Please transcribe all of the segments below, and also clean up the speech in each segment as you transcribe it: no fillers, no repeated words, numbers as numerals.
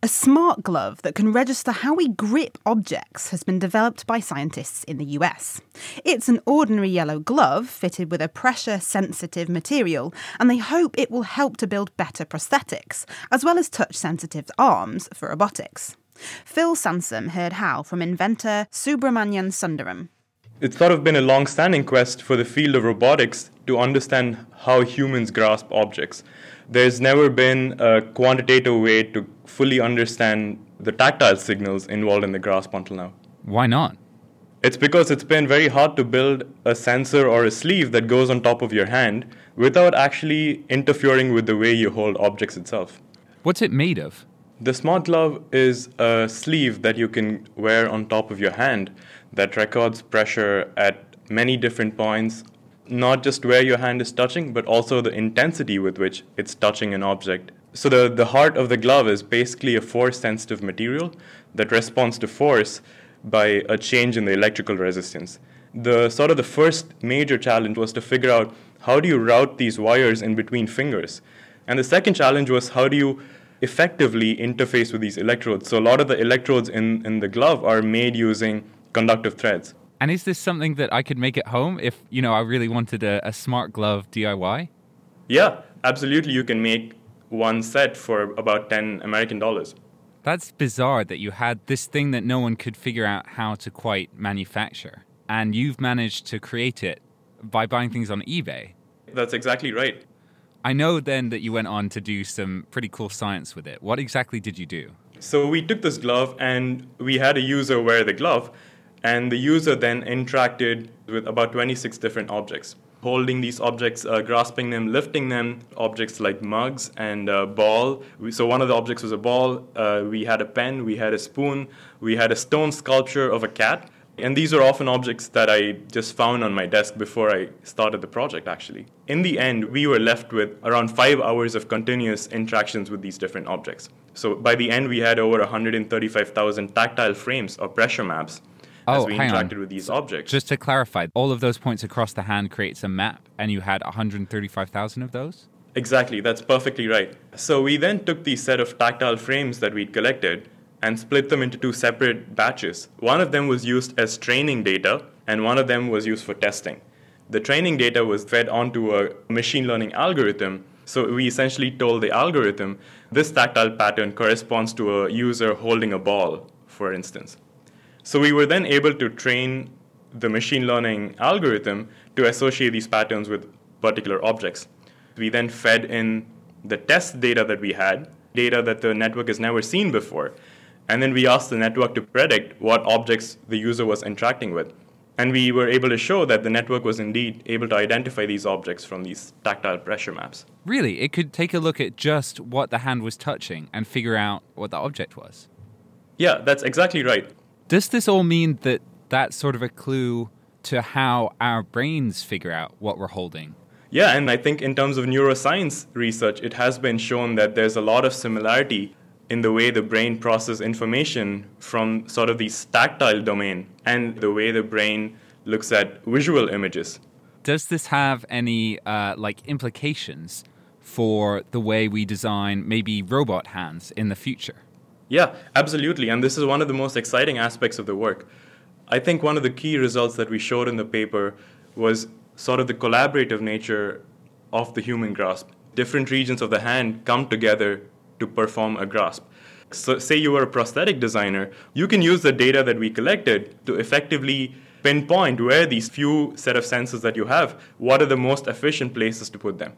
A smart glove that can register how we grip objects has been developed by scientists in the US. It's an ordinary yellow glove fitted with a pressure-sensitive material, and they hope it will help to build better prosthetics, as well as touch-sensitive arms for robotics. Phil Sansom heard how from inventor Subramanian Sundaram. It's sort of been a long-standing quest for the field of robotics to understand how humans grasp objects. There's never been a quantitative way to fully understand the tactile signals involved in the grasp until now. Why not? It's because it's been very hard to build a sensor or a sleeve that goes on top of your hand without actually interfering with the way you hold objects itself. What's it made of? The smart glove is a sleeve that you can wear on top of your hand that records pressure at many different points, not just where your hand is touching, but also the intensity with which it's touching an object. So the heart of the glove is basically a force-sensitive material that responds to force by a change in the electrical resistance. The first major challenge was to figure out how do you route these wires in between fingers. And the second challenge was how do you effectively interface with these electrodes. So a lot of the electrodes in the glove are made using conductive threads. And is this something that I could make at home if, I really wanted a smart glove DIY? Yeah, absolutely. You can make one set for about $10 American. That's bizarre that you had this thing that no one could figure out how to quite manufacture. And you've managed to create it by buying things on eBay. That's exactly right. I know then that you went on to do some pretty cool science with it. What exactly did you do? So we took this glove and we had a user wear the glove, and the user then interacted with about 26 different objects, holding these objects, grasping them, lifting them, objects like mugs and a ball. So one of the objects was a ball. We had a pen, we had a spoon, we had a stone sculpture of a cat. And these are often objects that I just found on my desk before I started the project, actually. In the end, we were left with around 5 hours of continuous interactions with these different objects. So by the end, we had over 135,000 tactile frames or pressure maps as we interacted with these objects. Just to clarify, all of those points across the hand creates a map, and you had 135,000 of those? Exactly, that's perfectly right. So we then took the set of tactile frames that we'd collected and split them into 2 separate batches. One of them was used as training data, and one of them was used for testing. The training data was fed onto a machine learning algorithm. So we essentially told the algorithm, this tactile pattern corresponds to a user holding a ball, for instance. So we were then able to train the machine learning algorithm to associate these patterns with particular objects. We then fed in the test data that we had, data that the network has never seen before. And then we asked the network to predict what objects the user was interacting with. And we were able to show that the network was indeed able to identify these objects from these tactile pressure maps. Really? It could take a look at just what the hand was touching and figure out what the object was? Yeah, that's exactly right. Does this all mean that that's sort of a clue to how our brains figure out what we're holding? Yeah, and I think in terms of neuroscience research, it has been shown that there's a lot of similarity in the way the brain processes information from sort of the tactile domain and the way the brain looks at visual images. Does this have any implications for the way we design maybe robot hands in the future? Yeah, absolutely. And this is one of the most exciting aspects of the work. I think one of the key results that we showed in the paper was sort of the collaborative nature of the human grasp. Different regions of the hand come together to perform a grasp. So say you were a prosthetic designer, you can use the data that we collected to effectively pinpoint where these few set of sensors that you have, what are the most efficient places to put them.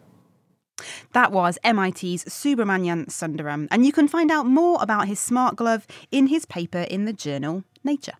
That was MIT's Subramanian Sundaram, and you can find out more about his smart glove in his paper in the journal Nature.